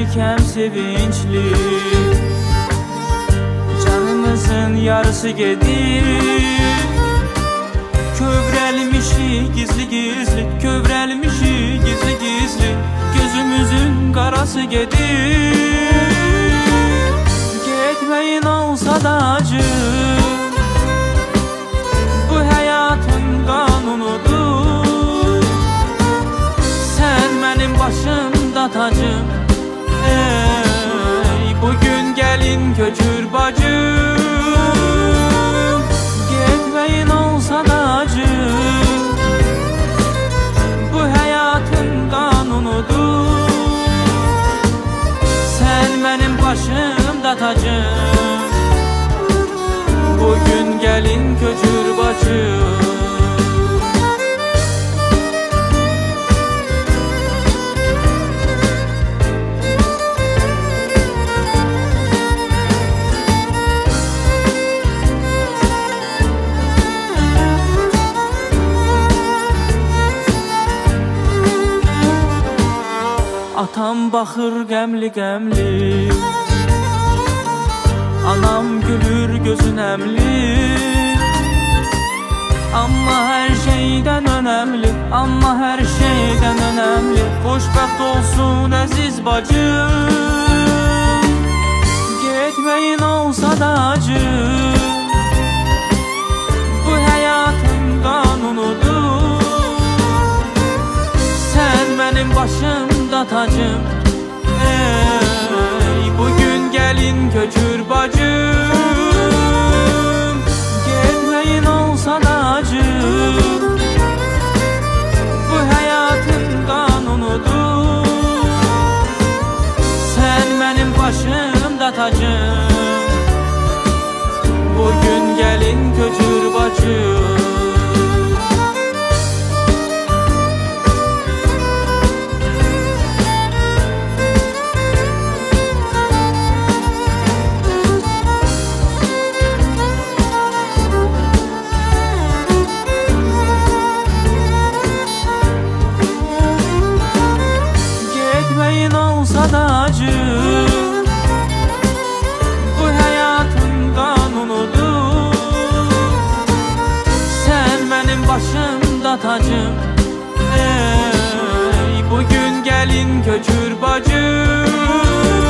güldük hem sevinçli. Canımızın yarısı gedir. Kövrelmişik gizli gizli, kövrelmişik gizli gizli. Gözümüzün karası gedir. Getmeyin olsa da acı, bu hayatın kanunudur. Sen benim başımda tacım, ey bugün gelin köçür bacım. Getmeyin olsa da acı, bu hayatın kanunudur. Sen benim başımda tacım, bugün gelin köçür bacım. Atam baxır qəmli-qəmli, anam gülür gözün əmli. Amma hər şeydən önəmli, amma hər şeydən önəmli, xoşbəxt olsun əziz bacım. Getməyin olsa da acı, bu həyatın qanunudur. Sən mənim başımda tacım, ey bugün gelin köçür bacım. Getmeyin olsa da acı, bu hayatın kanunudur. Sen benim başımda tacım, bugün gelin köçür bacım. Olsa da acı, bu hayatın kanunudur. Sen benim başımda tacım, ey bugün gelin köçür bacım.